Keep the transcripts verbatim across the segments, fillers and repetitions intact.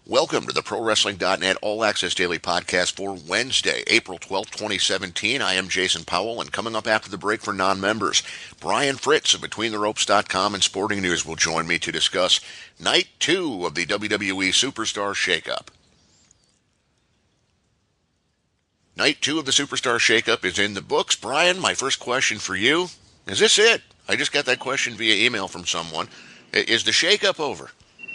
Welcome to the Pro Wrestling dot net All Access Daily Podcast for Wednesday, April twelfth, twenty seventeen. I am Jason Powell, and coming up after the break for non-members, Brian Fritz of Between The Ropes dot com and Sporting News will join me to discuss Night two of the W W E Superstar Shakeup. Night two of the Superstar Shakeup is in the books. Brian, my first question for you, is this it? I just got that question via email from someone. Is the shakeup over?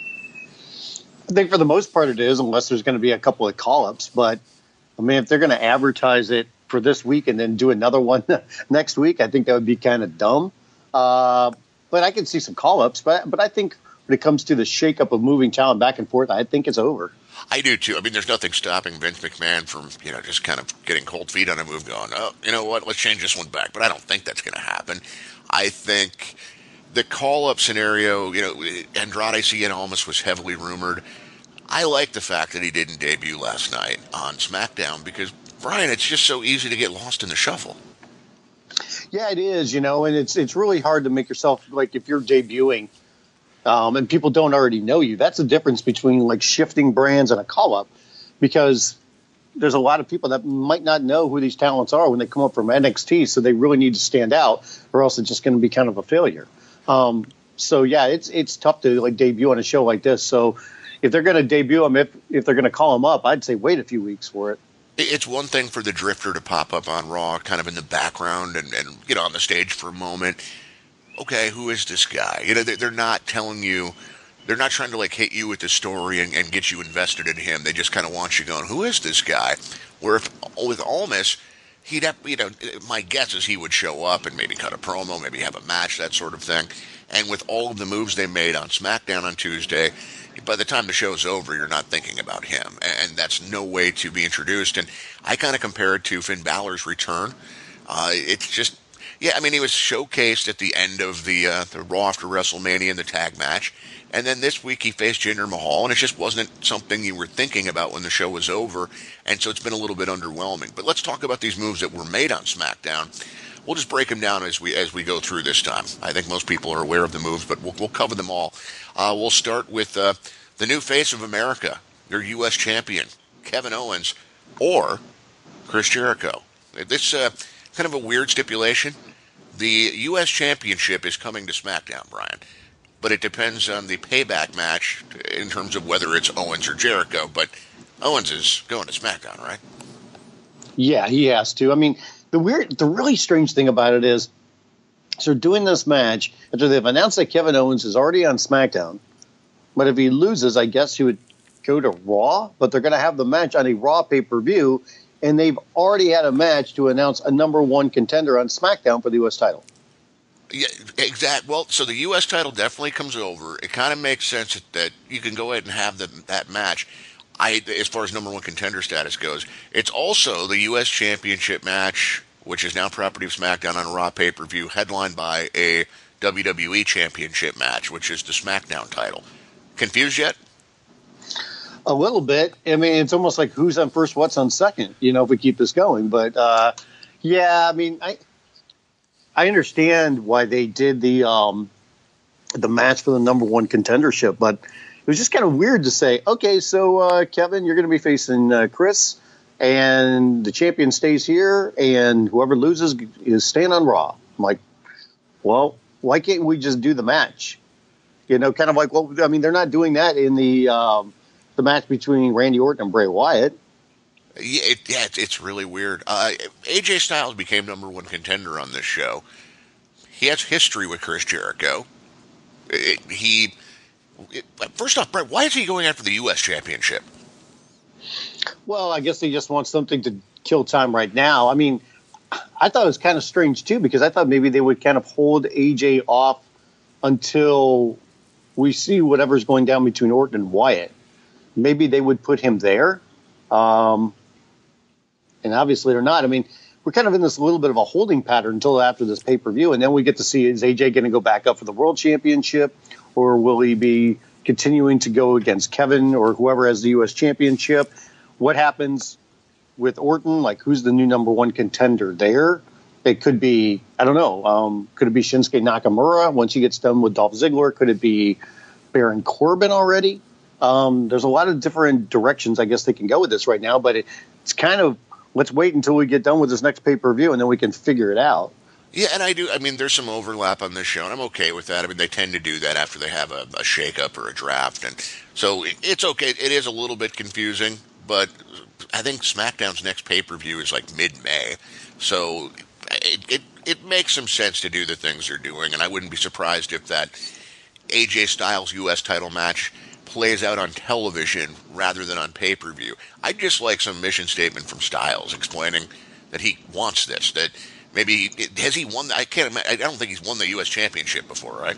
I think for the most part it is, unless there's going to be a couple of call-ups. But, I mean, if they're going to advertise it for this week and then do another one next week, I think that would be kind of dumb. Uh, but I can see some call-ups. But, but I think when it comes to the shakeup of moving talent back and forth, I think it's over. I do, too. I mean, there's nothing stopping Vince McMahon from, you know, just kind of getting cold feet on a move going, oh, you know what, let's change this one back. But I don't think that's going to happen. I think the call-up scenario, you know, Andrade Cien Almas was heavily rumored. I like the fact that he didn't debut last night on SmackDown because, Brian, it's just so easy to get lost in the shuffle. Yeah, it is, you know, and it's it's really hard to make yourself, like, if you're debuting um, and people don't already know you, that's the difference between, like, shifting brands and a call-up, because there's a lot of people that might not know who these talents are when they come up from N X T, so they really need to stand out, or else it's just going to be kind of a failure. Um, so, yeah, it's it's tough to, like, debut on a show like this, so if they're going to debut him, if if they're going to call him up, I'd say wait a few weeks for it. It's one thing for the Drifter to pop up on Raw, kind of in the background and, and get on the stage for a moment. Okay, who is this guy? You know, they're not telling you, they're not trying to like hit you with the story and, and get you invested in him. They just kind of want you going, who is this guy? Where if with Almas, he'd have, you know, my guess is he would show up and maybe cut a promo, maybe have a match, that sort of thing. And with all of the moves they made on SmackDown on Tuesday, by the time the show's over, you're not thinking about him, and that's no way to be introduced. And I kind of compare it to Finn Balor's return. Uh, it's just, yeah, I mean, he was showcased at the end of the uh, the Raw after WrestleMania in the tag match, and then this week he faced Jinder Mahal, and it just wasn't something you were thinking about when the show was over, and so it's been a little bit underwhelming. But let's talk about these moves that were made on SmackDown. We'll just break them down as we as we go through this time. I think most people are aware of the moves, but we'll, we'll cover them all. Uh, we'll start with uh, the new face of America, your U S champion, Kevin Owens, or Chris Jericho. This uh, kind of a weird stipulation. The U S championship is coming to SmackDown, Brian, but it depends on the payback match in terms of whether it's Owens or Jericho. But Owens is going to SmackDown, right? Yeah, he has to. I mean, the weird, the really strange thing about it is, so doing this match after they've announced that Kevin Owens is already on SmackDown, but if he loses, I guess he would go to Raw. But they're going to have the match on a Raw pay-per-view, and they've already had a match to announce a number one contender on SmackDown for the U S title. Yeah, exact. Well, so the U S title definitely comes over. It kind of makes sense that, that you can go ahead and have the, that match. I, as far as number one contender status goes, it's also the U S Championship match, which is now property of SmackDown on a Raw pay-per-view, headlined by a W W E Championship match, which is the SmackDown title. Confused yet? A little bit. I mean, it's almost like who's on first, what's on second, you know, if we keep this going. But, uh, yeah, I mean, I I understand why they did the um, the match for the number one contendership, but it was just kind of weird to say, okay, so, uh, Kevin, you're going to be facing uh, Chris, and the champion stays here, and whoever loses is staying on Raw. I'm like, well, why can't we just do the match? You know, kind of like, well, I mean, they're not doing that in the um, the match between Randy Orton and Bray Wyatt. Yeah, it, yeah it's really weird. Uh, A J Styles became number one contender on this show. He has history with Chris Jericho. It, he... It, first off, Brett, why is he going after the U S championship? Well, I guess he just wants something to kill time right now. I mean, I thought it was kind of strange, too, because I thought maybe they would kind of hold A J off until we see whatever's going down between Orton and Wyatt. Maybe they would put him there. Um, and obviously they're not. I mean, we're kind of in this little bit of a holding pattern until after this pay-per-view, and then we get to see, is A J going to go back up for the World Championship? Or will he be continuing to go against Kevin or whoever has the U S championship? What happens with Orton? Like, who's the new number one contender there? It could be, I don't know, um, could it be Shinsuke Nakamura once he gets done with Dolph Ziggler? Could it be Baron Corbin already? Um, there's a lot of different directions I guess they can go with this right now, but it, it's kind of let's wait until we get done with this next pay-per-view and then we can figure it out. Yeah, and I do. I mean, there's some overlap on this show, and I'm okay with that. I mean, they tend to do that after they have a, a shake-up or a draft, and so it, it's okay. It is a little bit confusing, but I think SmackDown's next pay-per-view is like mid-May, so it, it it makes some sense to do the things they're doing, and I wouldn't be surprised if that A J Styles U S title match plays out on television rather than on pay-per-view. I'd just like some mission statement from Styles explaining that he wants this, that maybe, has he won, I can't imagine, I don't think he's won the U S championship before, right?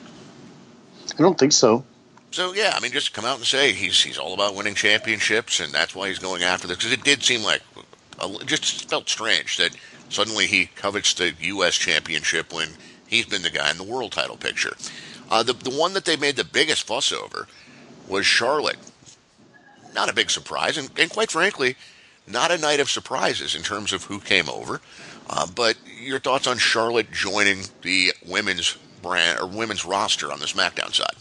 I don't think so. So, yeah, I mean, just come out and say he's he's all about winning championships, and that's why he's going after this. Because it did seem like, it just felt strange that suddenly he covets the U S championship when he's been the guy in the world title picture. Uh, the, the one that they made the biggest fuss over was Charlotte. Not a big surprise, and, and quite frankly, not a night of surprises in terms of who came over. Uh, but your thoughts on Charlotte joining the women's brand or women's roster on the SmackDown side?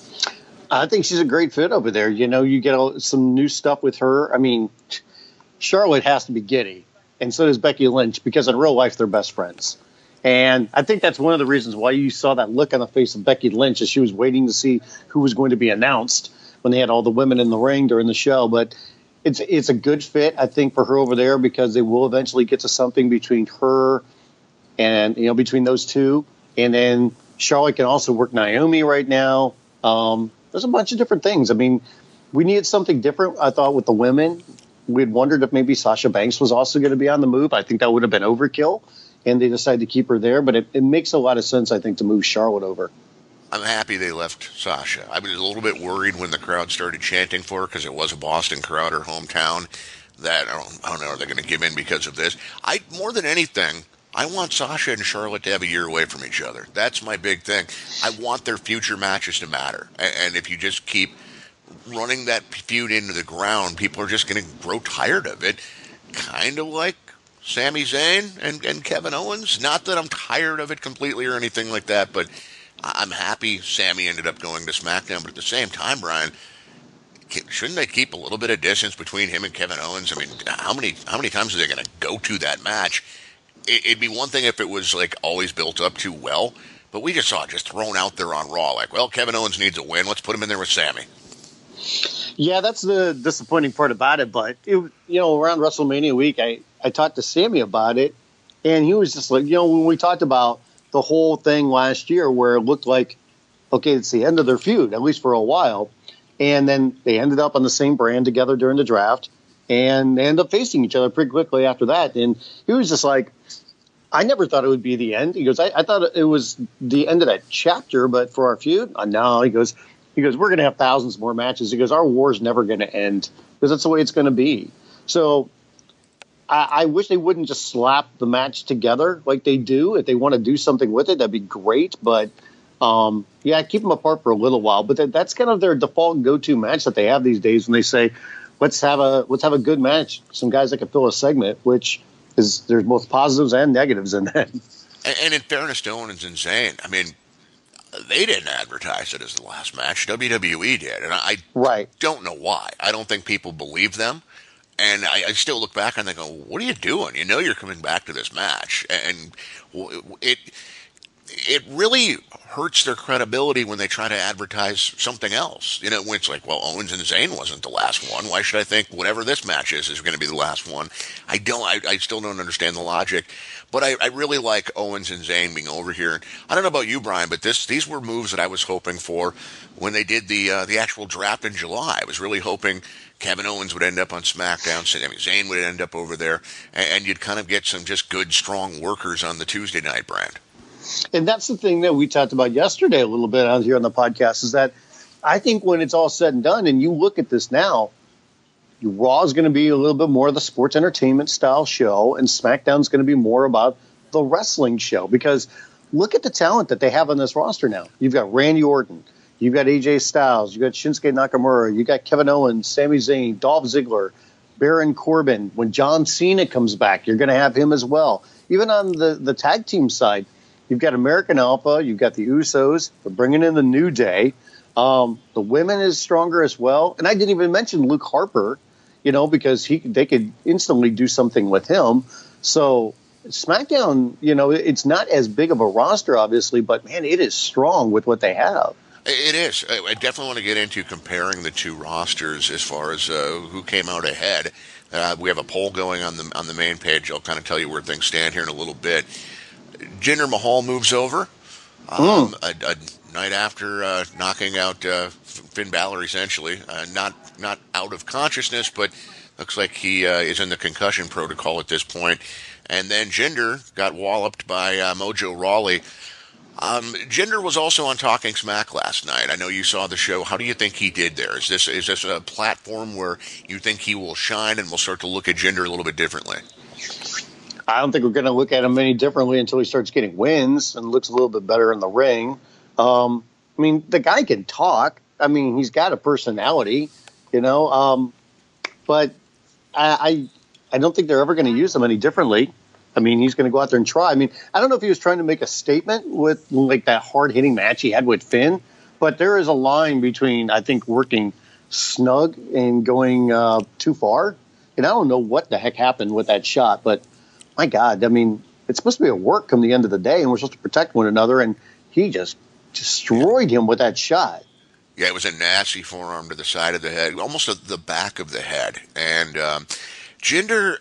I think she's a great fit over there. You know, you get some new stuff with her. I mean, Charlotte has to be giddy, and so does Becky Lynch, because in real life they're best friends. And I think that's one of the reasons why you saw that look on the face of Becky Lynch as she was waiting to see who was going to be announced when they had all the women in the ring during the show. But it's it's a good fit, I think, for her over there, because they will eventually get to something between her and, you know, between those two. And then Charlotte can also work Naomi right now. Um, there's a bunch of different things. I mean, we needed something different, I thought, with the women. We'd wondered if maybe Sasha Banks was also going to be on the move. I think that would have been overkill, and they decided to keep her there. But it, it makes a lot of sense, I think, to move Charlotte over. I'm happy they left Sasha. I was a little bit worried when the crowd started chanting for her, because it was a Boston crowd, her hometown, that I don't, I don't know, are they going to give in because of this? I more than anything, I want Sasha and Charlotte to have a year away from each other. That's my big thing. I want their future matches to matter. And, and if you just keep running that feud into the ground, people are just going to grow tired of it. Kind of like Sami Zayn and, and Kevin Owens. Not that I'm tired of it completely or anything like that, but I'm happy Sami ended up going to SmackDown. But at the same time, Brian, shouldn't they keep a little bit of distance between him and Kevin Owens? I mean, how many how many times are they going to go to that match? It'd be one thing if it was like always built up too well, but we just saw it just thrown out there on Raw. Like, well, Kevin Owens needs a win. Let's put him in there with Sami. Yeah, that's the disappointing part about it. But, it, you know, around WrestleMania week, I, I talked to Sami about it, and he was just like, you know, when we talked about the whole thing last year where it looked like, okay, it's the end of their feud, at least for a while, and then they ended up on the same brand together during the draft, and they ended up facing each other pretty quickly after that. And he was just like, I never thought it would be the end. He goes, I, I thought it was the end of that chapter, but for our feud, uh, no. He goes, he goes, we're going to have thousands more matches. He goes, our war's never going to end, because that's the way it's going to be. So I, I wish they wouldn't just slap the match together like they do. If they want to do something with it, that'd be great. But um, yeah, keep them apart for a little while. But that, that's kind of their default go-to match that they have these days when they say, let's have a let's have a good match. Some guys that can fill a segment, which is there's both positives and negatives in that. And, and in fairness to Owens and Zayn, I mean, they didn't advertise it as the last match. W W E did, and I right. don't know why. I don't think people believe them. And I, I still look back and they go, what are you doing? You know you're coming back to this match. And it it really hurts their credibility when they try to advertise something else. You know, when it's like, well, Owens and Zayn wasn't the last one. Why should I think whatever this match is is going to be the last one? I don't. I, I still don't understand the logic. But I, I really like Owens and Zayn being over here. I don't know about you, Brian, but this these were moves that I was hoping for when they did the uh, the actual draft in July. I was really hoping Kevin Owens would end up on SmackDown. I mean, Zayn would end up over there, and, and you'd kind of get some just good, strong workers on the Tuesday night brand. And that's the thing that we talked about yesterday a little bit out here on the podcast, is that I think when it's all said and done, and you look at this now, Raw is going to be a little bit more of the sports entertainment style show, and SmackDown is going to be more about the wrestling show. Because look at the talent that they have on this roster now. You've got Randy Orton, you've got A J Styles, you've got Shinsuke Nakamura, you've got Kevin Owens, Sami Zayn, Dolph Ziggler, Baron Corbin. When John Cena comes back, you're going to have him as well. Even on the, the tag team side, you've got American Alpha, you've got the Usos, they're bringing in the New Day. Um, the women is stronger as well. And I didn't even mention Luke Harper, you know, because he they could instantly do something with him. So SmackDown, you know, it's not as big of a roster, obviously, but, man, it is strong with what they have. It is. I definitely want to get into comparing the two rosters as far as uh, who came out ahead. Uh, we have a poll going on the on the main page. I'll kind of tell you where things stand here in a little bit. Jinder Mahal moves over um, mm. a, a night after uh, knocking out uh, Finn Balor, essentially. Uh, not not out of consciousness, but looks like he uh, is in the concussion protocol at this point. And then Jinder got walloped by uh, Mojo Rawley. Um, Jinder was also on Talking Smack last night. I know you saw the show. How do you think he did there? Is this is this a platform where you think he will shine and we'll start to look at Jinder a little bit differently? I don't think we're going to look at him any differently until he starts getting wins and looks a little bit better in the ring. Um, I mean, the guy can talk. I mean, he's got a personality, you know. Um, but I, I I don't think they're ever going to use him any differently. I mean, he's going to go out there and try. I mean, I don't know if he was trying to make a statement with like that hard-hitting match he had with Finn, but there is a line between, I think, working snug and going uh, too far. And I don't know what the heck happened with that shot, but my God, I mean, it's supposed to be a work come the end of the day, and we're supposed to protect one another, and he just destroyed him with that shot. Yeah, it was a nasty forearm to the side of the head, almost at the back of the head. And um, Jinder...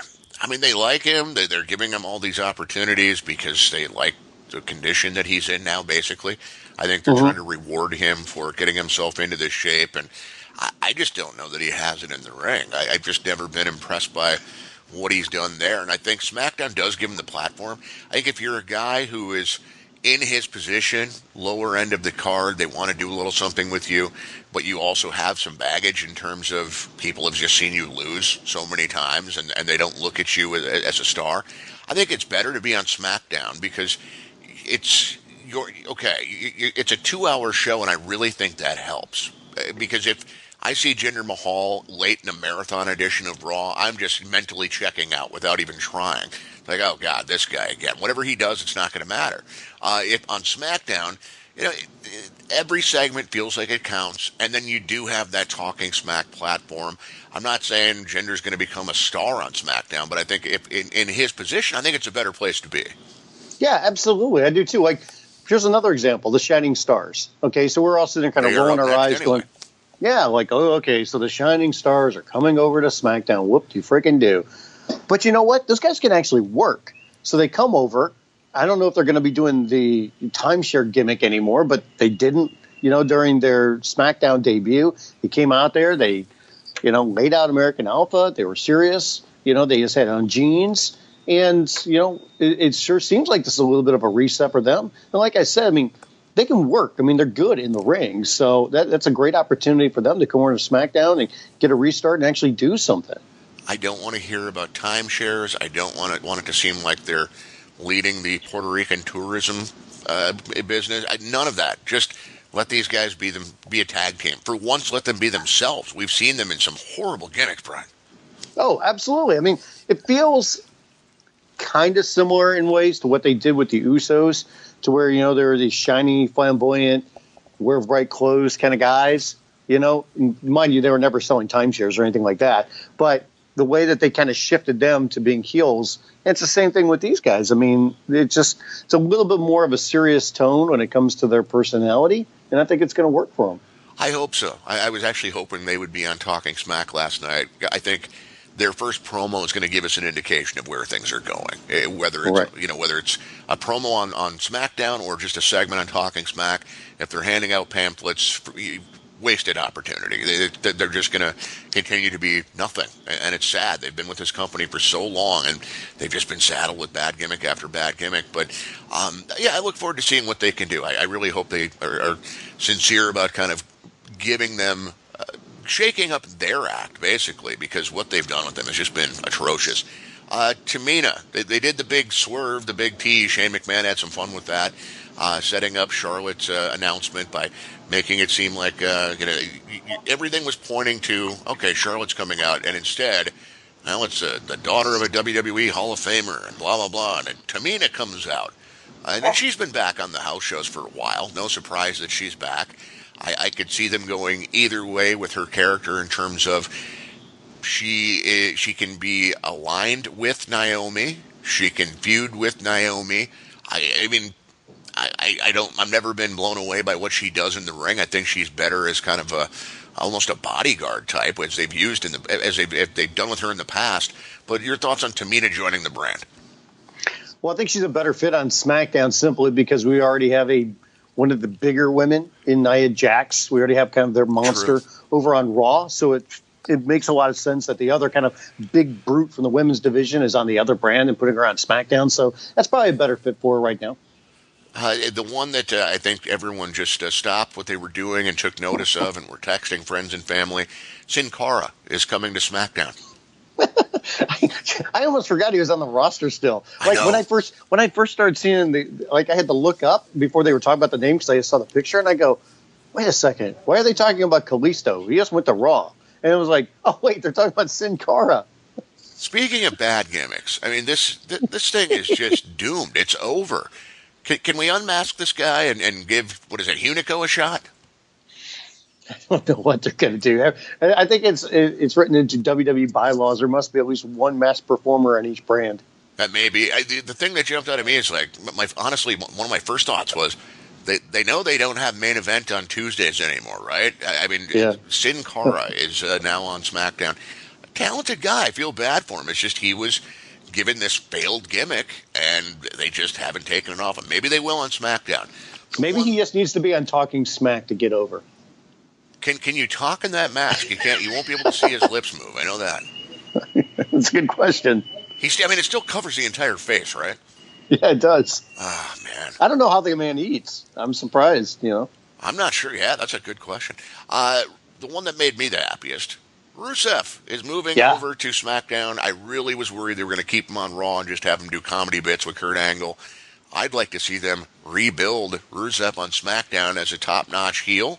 I mean, they like him. They're giving him all these opportunities because they like the condition that he's in now, basically. I think they're mm-hmm. trying to reward him for getting himself into this shape. And I, I just don't know that he has it in the ring. I, I've just never been impressed by what he's done there. And I think SmackDown does give him the platform. I think if you're a guy who is in his position, lower end of the card, they want to do a little something with you, but you also have some baggage in terms of people have just seen you lose so many times and, and they don't look at you as, as a star. I think it's better to be on SmackDown because it's your okay. It's a two-hour show, and I really think that helps because if I see Jinder Mahal late in a marathon edition of Raw, I'm just mentally checking out without even trying. Like, oh, God, this guy again. Whatever he does, it's not going to matter. Uh, if on SmackDown, you know, every segment feels like it counts, and then you do have that Talking Smack platform. I'm not saying Jinder's going to become a star on SmackDown, but I think if in, in his position, I think it's a better place to be. Yeah, absolutely. I do, too. Like, here's another example, the Shining Stars. Okay, so we're all sitting there kind of rolling our eyes anyway. going, yeah, like, oh, okay, so the Shining Stars are coming over to SmackDown. Whoop, you freaking do. But you know what? Those guys can actually work. So they come over. I don't know if they're going to be doing the timeshare gimmick anymore, but they didn't, you know, during their SmackDown debut. They came out there. They, you know, laid out American Alpha. They were serious. You know, they just had on jeans. And, you know, it, it sure seems like this is a little bit of a reset for them. And like I said, I mean, they can work. I mean, they're good in the ring. So that, that's a great opportunity for them to come over to SmackDown and get a restart and actually do something. I don't want to hear about timeshares. I don't want it, want it to seem like they're leading the Puerto Rican tourism uh, business. I, none of that. Just let these guys be them, be a tag team. For once, let them be themselves. We've seen them in some horrible gimmicks, Brian. Oh, absolutely. I mean, it feels kind of similar in ways to what they did with the Usos, to where, you know, there were these shiny, flamboyant, wear bright clothes kind of guys. You know, mind you, they were never selling timeshares or anything like that. But the way that they kind of shifted them to being heels, it's the same thing with these guys. I mean, it just it's a little bit more of a serious tone when it comes to their personality, and I think it's going to work for them. I hope so. I, I was actually hoping they would be on Talking Smack last night. I think their first promo is going to give us an indication of where things are going, whether it's right. you know whether it's a promo on, on SmackDown or just a segment on Talking Smack. If they're handing out pamphlets, for, wasted opportunity. They, they're just going to continue to be nothing, and it's sad. They've been with this company for so long, and they've just been saddled with bad gimmick after bad gimmick. But um, yeah, I look forward to seeing what they can do. I, I really hope they are, are sincere about kind of giving them, uh, shaking up their act, basically, because what they've done with them has just been atrocious. Uh, Tamina, they, they did the big swerve, the big tease. Shane McMahon had some fun with that, uh, setting up Charlotte's uh, announcement by making it seem like uh, you know everything was pointing to, okay, Charlotte's coming out, and instead, now it's uh, the daughter of a W W E Hall of Famer, and blah, blah, blah, and then Tamina comes out. Uh, and then she's been back on the house shows for a while. No surprise that she's back. I, I could see them going either way with her character in terms of she is, she can be aligned with Naomi, she can feud with Naomi. I, I mean, I, I, I don't. I've never been blown away by what she does in the ring. I think she's better as kind of a almost a bodyguard type, as they've used in the as they've, if they've done with her in the past. But your thoughts on Tamina joining the brand? Well, I think she's a better fit on SmackDown simply because we already have a one of the bigger women in Nia Jax. We already have kind of their monster True. over on Raw, so it it makes a lot of sense that the other kind of big brute from the women's division is on the other brand and putting her on SmackDown. So that's probably a better fit for her right now. Uh, the one that uh, I think everyone just uh, stopped what they were doing and took notice of and were texting friends and family, Sin Cara is coming to SmackDown. I, I almost forgot he was on the roster still. Like I when I first when I first started seeing the like I had to look up before they were talking about the name because I saw the picture and I go, wait a second, why are they talking about Kalisto? He just went to Raw, and it was like, oh wait, they're talking about Sin Cara. Speaking of bad gimmicks, I mean this th- this thing is just doomed. It's over. Can, can we unmask this guy and, and give, what is it, Hunico a shot? I don't know what they're going to do. I, I think it's it's written into W W E bylaws. There must be at least one masked performer on each brand. That may be. I, the, the thing that jumped out at me is like, my honestly, one of my first thoughts was, they they know they don't have main event on Tuesdays anymore, right? I, I mean, Yeah. Sin Cara is uh, now on SmackDown. A talented guy. I feel bad for him. It's just he was given this failed gimmick, and they just haven't taken it off him. Maybe they will on SmackDown. Maybe One- he just needs to be on Talking Smack to get over. Can can you talk in that mask? You can't. You won't be able to see his lips move. I know that. That's a good question. He's. I mean, it still covers the entire face, right? Yeah, it does. Ah, man. I don't know how the man eats. I'm surprised, you know. I'm not sure. Yeah, that's a good question. Uh, the one that made me the happiest, Rusev is moving Yeah. over to SmackDown. I really was worried they were going to keep him on Raw and just have him do comedy bits with Kurt Angle. I'd like to see them rebuild Rusev on SmackDown as a top-notch heel,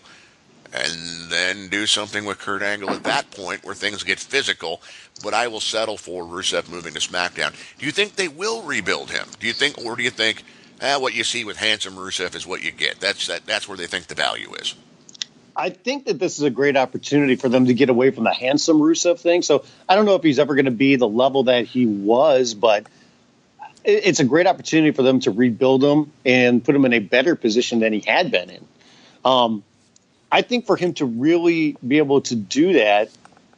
and then do something with Kurt Angle at that point where things get physical. But I will settle for Rusev moving to SmackDown. Do you think they will rebuild him? Do you think, or do you think, eh, what you see with handsome Rusev is what you get? That's that. That's where they think the value is. I think that this is a great opportunity for them to get away from the handsome Rusev thing. So I don't know if he's ever going to be the level that he was, but it- it's a great opportunity for them to rebuild him and put him in a better position than he had been in. Um, I think for him to really be able to do that,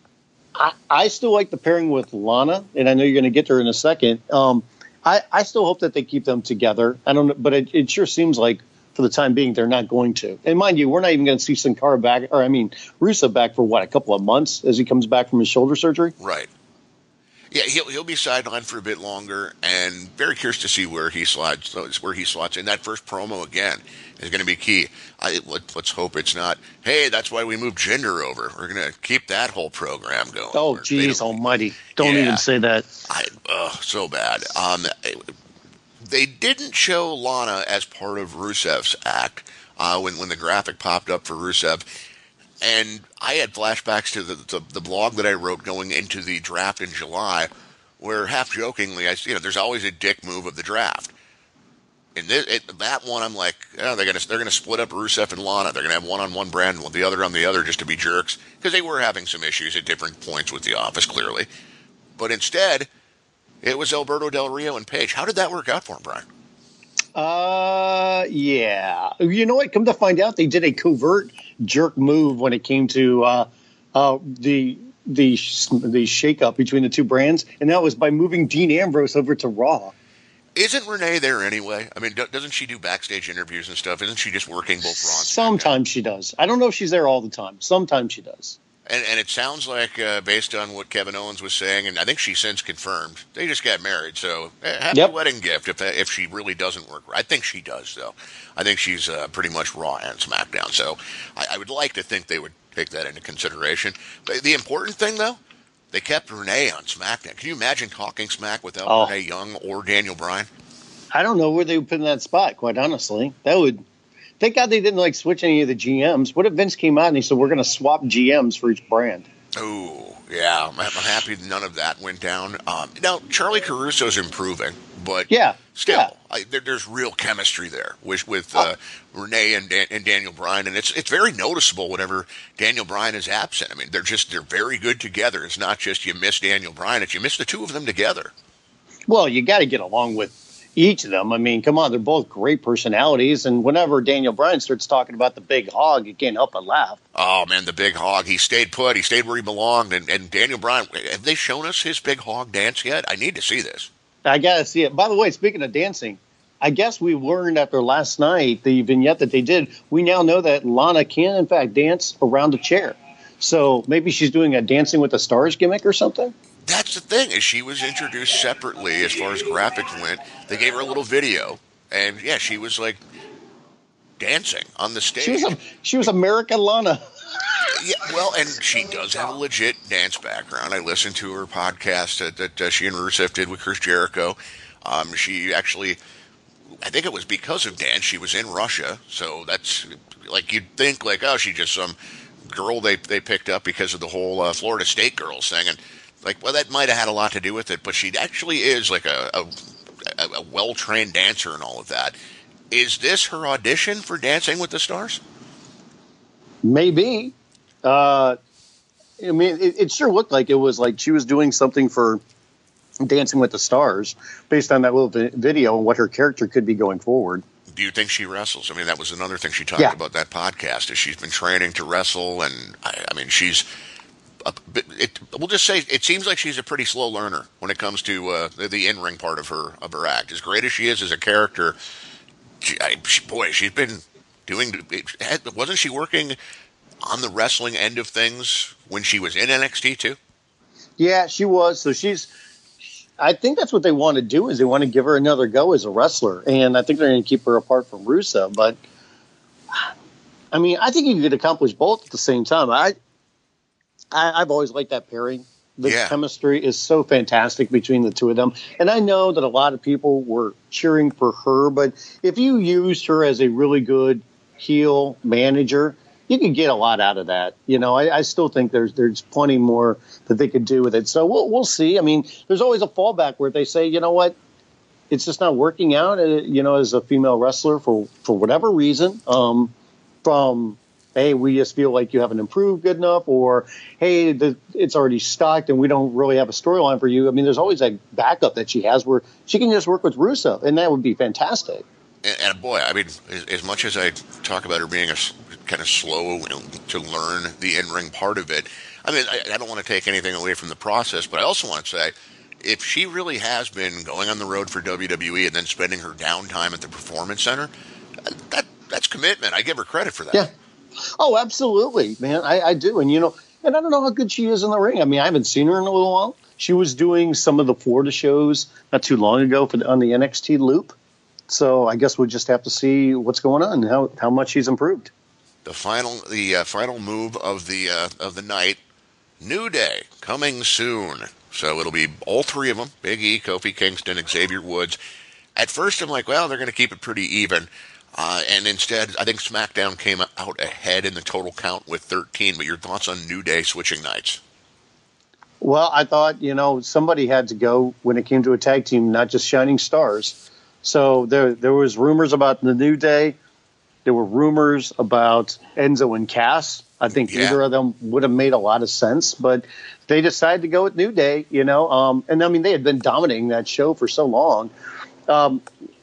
I, I still like the pairing with Lana, and I know you're going to get to her in a second. Um, I, I still hope that they keep them together. I don't know, but it, it sure seems like for the time being they're not going to. And mind you, we're not even going to see Sin Cara back, or I mean Rusev back for what, a couple of months as he comes back from his shoulder surgery. Right. Yeah, he'll he'll be sidelined for a bit longer, and very curious to see where he slides. Where he slots in. That first promo again is going to be key. I, let, let's hope it's not. Hey, that's why we moved Jinder over. We're going to keep that whole program going. Oh, Or they geez, don't- almighty! Don't Yeah. even say that. I, oh, so bad. Um, they didn't show Lana as part of Rusev's act uh, when when the graphic popped up for Rusev, and I had flashbacks to the, the the blog that I wrote going into the draft in July, where half jokingly, I you know, there's always a dick move of the draft. In this, it, that one, I'm like, oh, they're gonna they're gonna split up Rusev and Lana. They're gonna have one on one brand, and the other on the other, just to be jerks, because they were having some issues at different points with the Office, clearly. But instead, it was Alberto Del Rio and Paige. How did that work out for him, Brian? Uh, yeah. You know what? Come to find out, they did a covert jerk move when it came to uh, uh, the the the shakeup between the two brands, and that was by moving Dean Ambrose over to Raw. Isn't Renee there anyway? I mean, do, doesn't she do backstage interviews and stuff? Isn't she just working both Raw and SmackDown? Sometimes she does. I don't know if she's there all the time. Sometimes she does. And, and it sounds like, uh, based on what Kevin Owens was saying, and I think she's since confirmed, they just got married. So, eh, happy Yep. wedding gift if if she really doesn't work. I think she does, though. I think she's uh, pretty much Raw and SmackDown. So, I, I would like to think they would take that into consideration. But the important thing, though, they kept Renee on SmackDown. Can you imagine talking smack without Oh. Renee Young or Daniel Bryan? I don't know where they would put in that spot, quite honestly. That would. Thank God they didn't like switch any of the G Ms. What if Vince came out and he said, we're going to swap G Ms for each brand? Oh, yeah. I'm, I'm happy none of that went down. Um, now, Charlie Caruso's improving, but Yeah, still, yeah. I, there, there's real chemistry there with with Oh, uh, Renee and Dan, and Daniel Bryan, and it's it's very noticeable whenever Daniel Bryan is absent. I mean, they're just they're very good together. It's not just you miss Daniel Bryan; it's you miss the two of them together. well, you got to get along with each of them. I mean, come on, they're both great personalities. And whenever Daniel Bryan starts talking about the big hog, you can't help but laugh. Oh man, the big hog. He stayed put. He stayed where he belonged. And, and Daniel Bryan, have they shown us his big hog dance yet? I need to see this. I got to see it. By the way, speaking of dancing, I guess we learned after last night, the vignette that they did, we now know that Lana can, in fact, dance around a chair. So maybe she's doing a Dancing with the Stars gimmick or something. That's the thing, is she was introduced separately as far as graphics went. They gave her a little video, and yeah, she was like dancing on the stage. She was a, she was American Lana. Yeah, well, and she does have a legit dance background. I listened to her podcast that, that uh, she and Rusev did with Chris Jericho. Um, she actually, I think it was because of dance, she was in Russia. So that's like, you'd think like, oh, she's just some girl they they picked up because of the whole uh, Florida State girls thing. And like, well, that might have had a lot to do with it, but she actually is like a, a, a well-trained dancer and all of that. Is this her audition for Dancing with the Stars? Maybe. Uh, I mean, it, it sure looked like it was like she was doing something for Dancing with the Stars based on that little vi- video and what her character could be going forward. Do you think she wrestles? I mean, that was another thing she talked Yeah. about that podcast, is she's been training to wrestle, and I, I mean, she's. A, it, we'll just say it seems like she's a pretty slow learner when it comes to uh, the, the in-ring part of her of her act. As great as she is as a character, she, I, she, boy, she's been doing. It, wasn't she working on the wrestling end of things when she was in N X T too? Yeah, she was. So she's. I think that's what they want to do, is they want to give her another go as a wrestler, and I think they're going to keep her apart from Rusev. But I mean, I think you could accomplish both at the same time. I, I I've always liked that pairing. The Yeah. chemistry is so fantastic between the two of them, and I know that a lot of people were cheering for her. But if you used her as a really good heel manager, you can get a lot out of that. You know, I, I still think there's there's plenty more that they could do with it. So we'll we'll see. I mean, there's always a fallback where they say, you know what, it's just not working out. Uh, you know, as a female wrestler for for whatever reason, um, from hey, we just feel like you haven't improved good enough, or hey, the, it's already stocked and we don't really have a storyline for you. I mean, there's always that backup that she has where she can just work with Rusev, and that would be fantastic. And, and boy, I mean, as, as much as I talk about her being a s- kind of slow to learn the in-ring part of it, I mean, I, I don't want to take anything away from the process, but I also want to say, if she really has been going on the road for W W E and then spending her downtime at the Performance Center, that that's commitment. I give her credit for that. Yeah. Oh, absolutely, man. I, I do. And, you know, and I don't know how good she is in the ring. I mean, I haven't seen her in a little while. She was doing some of the Florida shows not too long ago for the, on the N X T loop. So I guess we'll just have to see what's going on, how how much she's improved. The final, the uh, final move of the uh, of the night, New Day coming soon. So it'll be all three of them: Big E, Kofi Kingston, Xavier Woods. At first, I'm like, well, they're going to keep it pretty even. Uh, and instead, I think SmackDown came out ahead in the total count with thirteen. But your thoughts on New Day switching nights? Well, I thought, you know, somebody had to go when it came to a tag team, not just Shining Stars. So there there was rumors about the New Day. There were rumors about Enzo and Cass. I think Yeah. either of them would have made a lot of sense, but they decided to go with New Day, you know. Um, and, I mean, they had been dominating that show for so long. Um,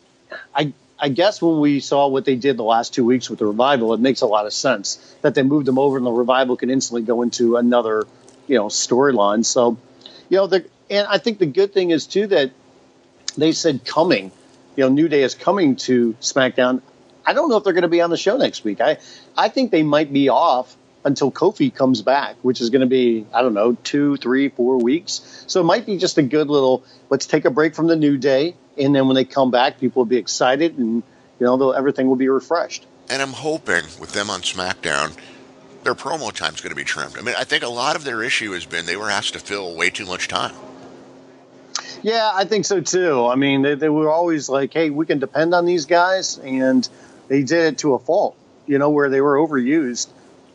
I I guess when we saw what they did the last two weeks with the Revival, it makes a lot of sense that they moved them over and the Revival can instantly go into another, you know, storyline. So, you know, the, and I think the good thing is, too, that they said coming, you know, New Day is coming to SmackDown. I don't know if they're going to be on the show next week. I, I think they might be off until Kofi comes back, which is going to be, I don't know, two, three, four weeks. So it might be just a good little, let's take a break from the New Day. And then when they come back, people will be excited and, you know, they'll, everything will be refreshed. And I'm hoping with them on SmackDown, their promo time's going to be trimmed. I mean, I think a lot of their issue has been they were asked to fill way too much time. Yeah, I think so, too. I mean, they, they were always like, hey, we can depend on these guys. And they did it to a fault, you know, where they were overused.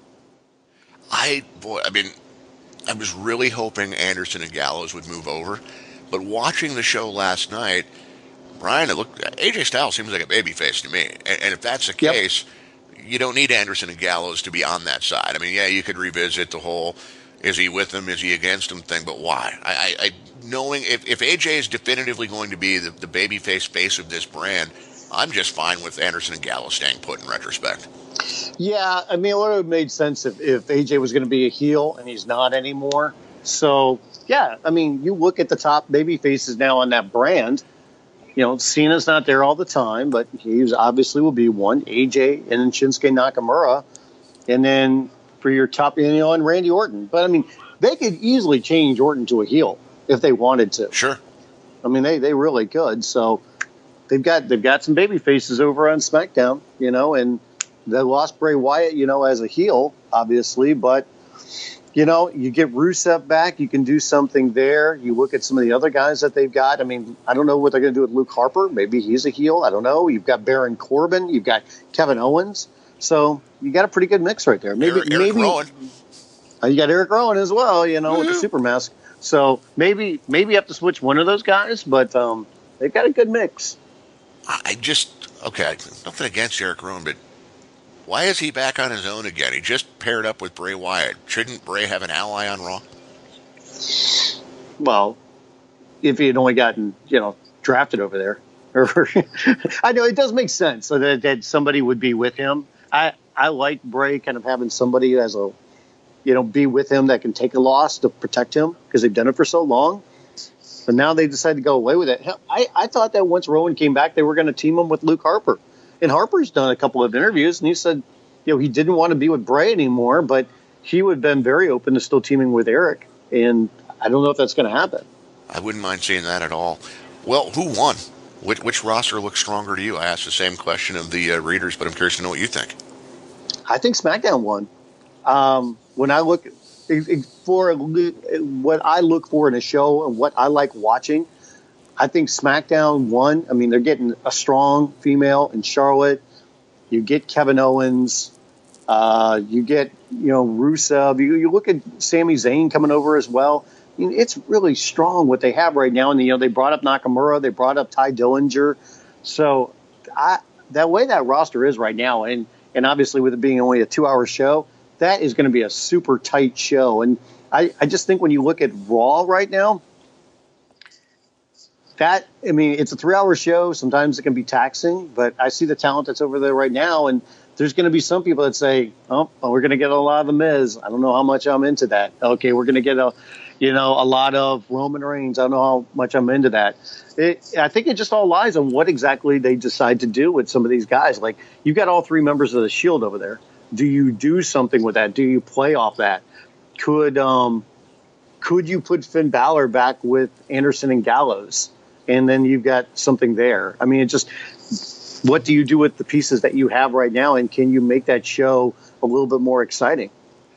I, boy, I mean, I was really hoping Anderson and Gallows would move over. But watching the show last night, Brian, it looked A J Styles seems like a babyface to me, and, and if that's the Yep. case, you don't need Anderson and Gallows to be on that side. I mean, yeah, you could revisit the whole "is he with him, is he against him" thing, but why? I, I, I knowing if, if A J is definitively going to be the, the babyface face of this brand, I'm just fine with Anderson and Gallows staying put in retrospect. Yeah, I mean, it would have made sense if, if A J was going to be a heel and he's not anymore. So, yeah, I mean, you look at the top baby faces now on that brand. You know, Cena's not there all the time, but he obviously will be one. A J and then Shinsuke Nakamura. And then for your top, you know, and Randy Orton. But, I mean, they could easily change Orton to a heel if they wanted to. Sure. I mean, they, they really could. So they've got they've got some baby faces over on SmackDown, you know, and they lost Bray Wyatt, you know, as a heel, obviously. But, you know, you get Rusev back. You can do something there. You look at some of the other guys that they've got. I mean, I don't know what they're going to do with Luke Harper. Maybe he's a heel. I don't know. You've got Baron Corbin. You've got Kevin Owens. So you got a pretty good mix right there. Maybe, Eric, Eric maybe Rowan. uh, you got Eric Rowan as well, you know, Mm-hmm. with the super mask. So maybe maybe you have to switch one of those guys, but um, they've got a good mix. I just, okay, nothing against Eric Rowan, but why is he back on his own again? He just paired up with Bray Wyatt. Shouldn't Bray have an ally on Raw? Well, if he had only gotten, you know, drafted over there. I know it does make sense so that, that somebody would be with him. I, I like Bray kind of having somebody as a, you know, be with him that can take a loss to protect him because they've done it for so long. But now they decided to go away with it. I, I thought that once Rowan came back, they were going to team him with Luke Harper. And Harper's done a couple of interviews, and he said, you know, he didn't want to be with Bray anymore, but he would have been very open to still teaming with Eric. And I don't know if that's going to happen. I wouldn't mind seeing that at all. Well, who won? Which, which roster looks stronger to you? I asked the same question of the uh, readers, but I'm curious to know what you think. I think SmackDown won. Um, when I look for what I look for in a show and what I like watching, I think SmackDown won. I mean, they're getting a strong female in Charlotte. You get Kevin Owens. Uh, you get, you know, Rusev. You, you look at Sami Zayn coming over as well. I mean, it's really strong what they have right now. And, you know, they brought up Nakamura. They brought up Ty Dillinger. So I, that way that roster is right now, and, and obviously with it being only a two-hour show, that is going to be a super tight show. And I, I just think when you look at Raw right now, that, I mean, it's a three-hour show. Sometimes it can be taxing, but I see the talent that's over there right now, and there's going to be some people that say, oh, well, we're going to get a lot of The Miz. I don't know how much I'm into that. Okay, we're going to get a, you know, a lot of Roman Reigns. I don't know how much I'm into that. It, I think it just all lies on what exactly they decide to do with some of these guys. Like, you've got all three members of the Shield over there. Do you do something with that? Do you play off that? Could um, could you put Finn Balor back with Anderson and Gallows? And then you've got something there. I mean, it just, what do you do with the pieces that you have right now? And can you make that show a little bit more exciting?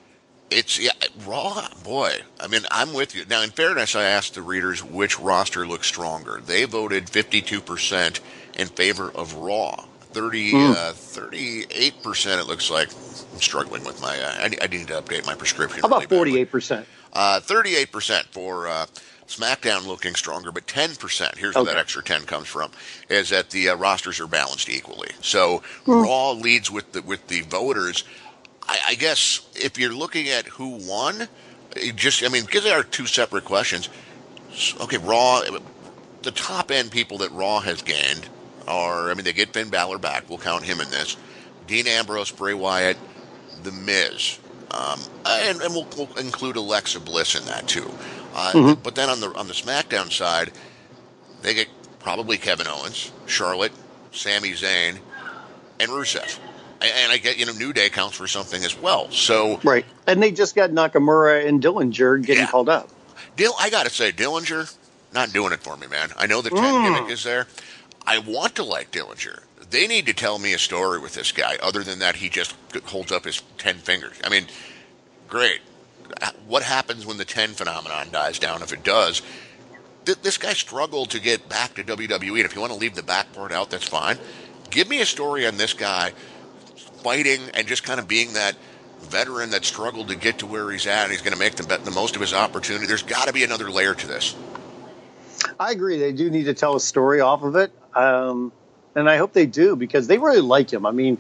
It's, yeah, Raw, boy. I mean, I'm with you. Now, in fairness, I asked the readers which roster looks stronger. They voted fifty-two percent in favor of Raw. thirty, mm. uh, thirty-eight percent, it looks like. I'm struggling with my, uh, I, I need to update my prescription. How about really forty-eight percent? Uh, thirty-eight percent for uh, SmackDown looking stronger, but ten percent, here's where okay. that extra ten comes from, is that the uh, rosters are balanced equally. So mm. Raw leads with the, with the voters. I, I guess if you're looking at who won, just, I mean, because they are two separate questions. Okay, Raw, the top end people that Raw has gained are, I mean, they get Finn Balor back. We'll count him in this. Dean Ambrose, Bray Wyatt, The Miz. Um, and, and we'll, we'll include Alexa Bliss in that too. Uh, mm-hmm. But then on the on the SmackDown side, they get probably Kevin Owens, Charlotte, Sami Zayn, and Rusev. And I get, you know, New Day counts for something as well. So right, and they just got Nakamura and Dillinger getting yeah. called up. Dill, I got to say, Dillinger, not doing it for me, man. I know the ten mm. gimmick is there. I want to like Dillinger. They need to tell me a story with this guy, other than that he just holds up his ten fingers. I mean, great. What happens when the ten phenomenon dies down, if it does? Th- this guy struggled to get back to W W E, and if you want to leave the back part out, that's fine. Give me a story on this guy fighting and just kind of being that veteran that struggled to get to where he's at, and he's going to make the, the most of his opportunity. There's got to be another layer to this. I agree. They do need to tell a story off of it. Um, and I hope they do because they really like him. I mean,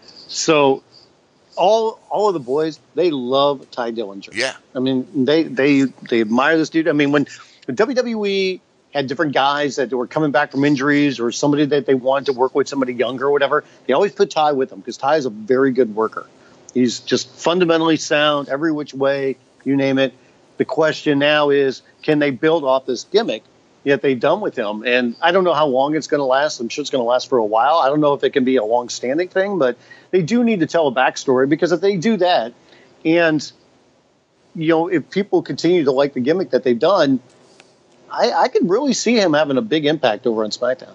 so all all of the boys, they love Ty Dillinger. Yeah. I mean, they they they admire this dude. I mean, when, when W W E had different guys that were coming back from injuries or somebody that they wanted to work with, somebody younger or whatever, they always put Ty with them because Ty is a very good worker. He's just fundamentally sound every which way, you name it. The question now is, can they build off this gimmick that they've done with him? And I don't know how long it's going to last. I'm sure it's going to last for a while. I don't know if it can be a long-standing thing, but they do need to tell a backstory because if they do that and, you know, if people continue to like the gimmick that they've done, I, I could really see him having a big impact over on SmackDown.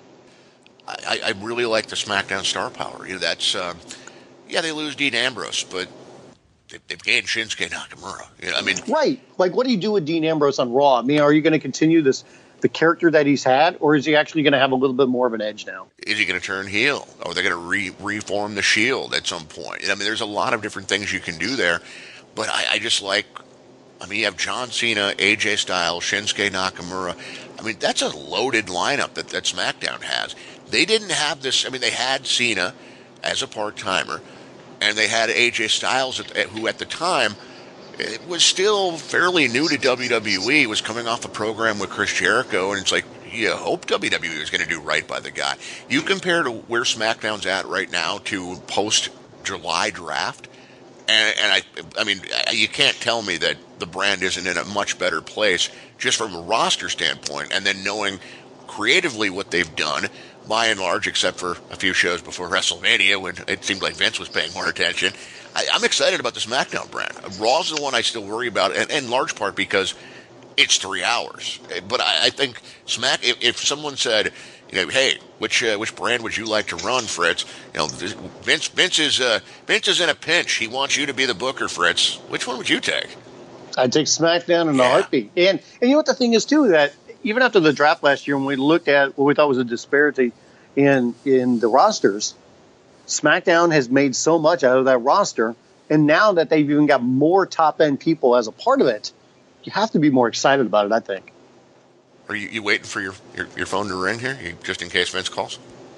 I, I really like the SmackDown star power. You know, that's, um, yeah, they lose Dean Ambrose, but they've gained Shinsuke Nakamura. You know, I mean, right. Like, what do you do with Dean Ambrose on Raw? I mean, are you going to continue this, the character that he's had, or is he actually going to have a little bit more of an edge now? Is he going to turn heel? Or are they going to re- reform the Shield at some point? I mean, there's a lot of different things you can do there, but I, I just like, I mean, you have John Cena, A J Styles, Shinsuke Nakamura. I mean, that's a loaded lineup that, that SmackDown has. They didn't have this. I mean, they had Cena as a part-timer, and they had A J Styles, who at the time it was still fairly new to W W E, was coming off a program with Chris Jericho, and it's like, you hope W W E is going to do right by the guy. You compare to where SmackDown's at right now to post-July draft, and, and I, I mean, you can't tell me that the brand isn't in a much better place just from a roster standpoint, and then knowing creatively what they've done, by and large, except for a few shows before WrestleMania when it seemed like Vince was paying more attention. I, I'm excited about the SmackDown brand. Raw's the one I still worry about, and in large part because it's three hours. But I, I think Smack. If, if someone said, you know, hey, which uh, which brand would you like to run, Fritz? You know, Vince Vince is uh, Vince is in a pinch. He wants you to be the booker, Fritz. Which one would you take? I'd take SmackDown in a yeah. heartbeat. And and you know what the thing is too, that even after the draft last year, when we looked at what we thought was a disparity in in the rosters, SmackDown has made so much out of that roster, and now that they've even got more top end people as a part of it, you have to be more excited about it, I think. Are you, you waiting for your, your, your phone to ring here, you, just in case Vince calls?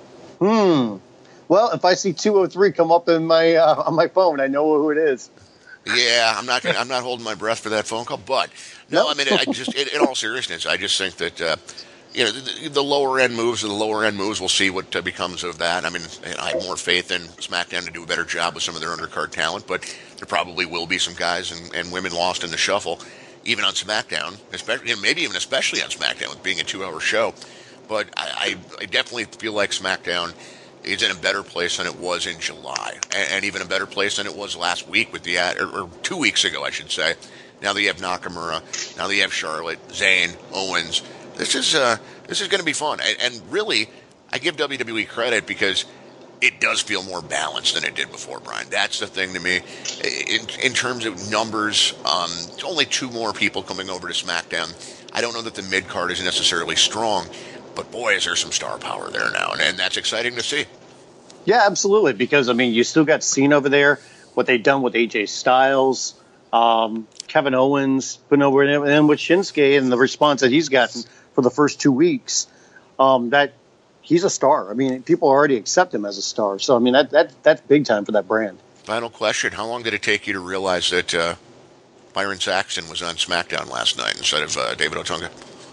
Hmm. Well, if I see two oh three come up in my uh, on my phone, I know who it is. Yeah, I'm not. Gonna, I'm not holding my breath for that phone call. But no, I mean, I just, in, in all seriousness, I just think that uh, you know the, the lower end moves, the lower end moves. We'll see what uh, becomes of that. I mean, I have more faith in SmackDown to do a better job with some of their undercard talent, but there probably will be some guys and, and women lost in the shuffle, even on SmackDown, especially, you know, maybe even especially on SmackDown with being a two-hour show. But I, I, I definitely feel like SmackDown is in a better place than it was in July, and, and even a better place than it was last week with the or, or two weeks ago, I should say. Now that you have Nakamura, now that you have Charlotte, Zayn, Owens, this is uh, this is going to be fun. And, and really, I give W W E credit because it does feel more balanced than it did before, Brian. That's the thing to me. In, in terms of numbers, um, only two more people coming over to SmackDown. I don't know that the mid card is necessarily strong, but boy, is there some star power there now, and, and that's exciting to see. Yeah, absolutely. Because I mean, you still got Cena over there. What they've done with A J Styles, um, Kevin Owens, putting over and then with Shinsuke and the response that he's gotten for the first two weeks, um, that he's a star. I mean, people already accept him as a star. So I mean, that that that's big time for that brand. Final question: how long did it take you to realize that uh, Byron Saxton was on SmackDown last night instead of uh, David Otunga?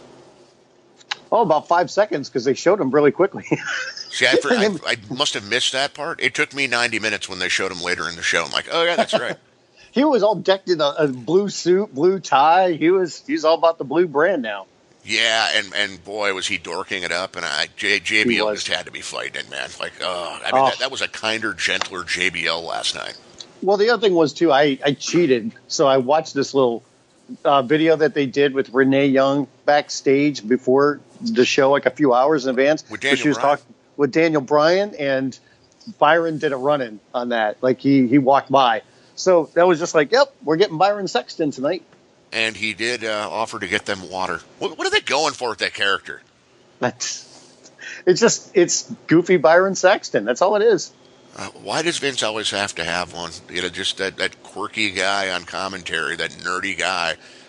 Oh, about five seconds because they showed him really quickly. See, I, I, I must have missed that part. It took me ninety minutes when they showed him later in the show. I'm like, oh, yeah, that's right. He was all decked in a, a blue suit, blue tie. He was he's all about the blue brand now. Yeah, and, and boy, was he dorking it up. And I, J, JBL just had to be fighting it, man. Like, oh, I mean, oh. That, that was a kinder, gentler J B L last night. Well, the other thing was, too, I, I cheated. So I watched this little uh, video that they did with Renee Young backstage before the show, like a few hours in advance. With Daniel she was Bryan. talking with Daniel Bryan, and Byron did a run-in on that. Like, he, he walked by. So that was just like, yep, we're getting Byron Sexton tonight. And he did uh, offer to get them water. What, what are they going for with that character? That's, it's just, it's goofy Byron Sexton. That's all it is. Uh, why does Vince always have to have one? You know, just that, that quirky guy on commentary, that nerdy guy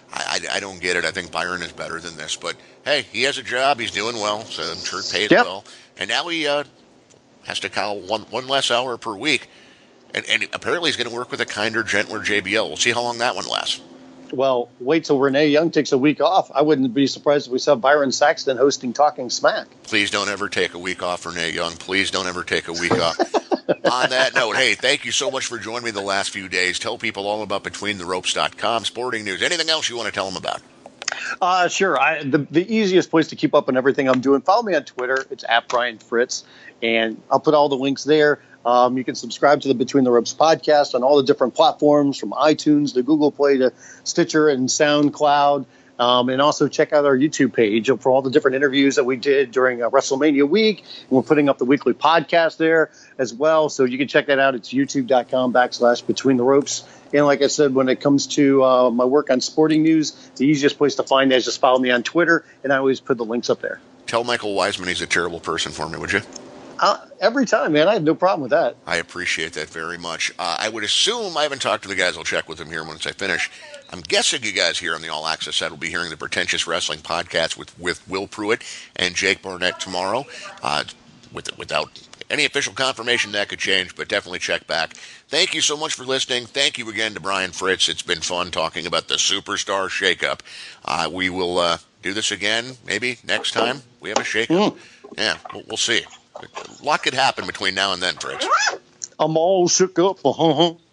I, I, I don't get it. I think Byron is better than this. But, hey, he has a job. He's doing well, so I'm sure it pays Yep. well. And now he uh, has to call one, one less hour per week. And, and apparently he's going to work with a kinder, gentler J B L. We'll see how long that one lasts. Well, wait till Renee Young takes a week off. I wouldn't be surprised if we saw Byron Saxton hosting Talking Smack. Please don't ever take a week off, Renee Young. Please don't ever take a week off. On that note, hey, thank you so much for joining me the last few days. Tell people all about between the ropes dot com, sporting news. Anything else you want to tell them about? Uh, sure. I, the, the easiest place to keep up on everything I'm doing, follow me on Twitter. It's at Brian Fritz, and I'll put all the links there. Um, you can subscribe to the Between the Ropes podcast on all the different platforms, from iTunes to Google Play to Stitcher and SoundCloud. Um, and also check out our YouTube page for all the different interviews that we did during uh, WrestleMania week. And we're putting up the weekly podcast there as well. So you can check that out. It's youtube.com backslash Between the Ropes. And like I said, when it comes to uh, my work on sporting news, the easiest place to find that is just follow me on Twitter. And I always put the links up there. Tell Michael Wiseman he's a terrible person for me, would you? Uh, every time, man. I have no problem with that. I appreciate that very much. Uh, I would assume, I haven't talked to the guys, I'll check with them here once I finish. I'm guessing you guys here on the All Access side will be hearing the Pretentious Wrestling podcast with, with Will Pruitt and Jake Barnett tomorrow. Uh, with, without any official confirmation, that could change, but definitely check back. Thank you so much for listening. Thank you again to Brian Fritz. It's been fun talking about the Superstar Shakeup. Uh, we will uh, do this again, maybe next time we have a shakeup. Mm. Yeah, we'll, we'll see. A lot could happen between now and then, Fritz. I'm all shook up. Uh-huh.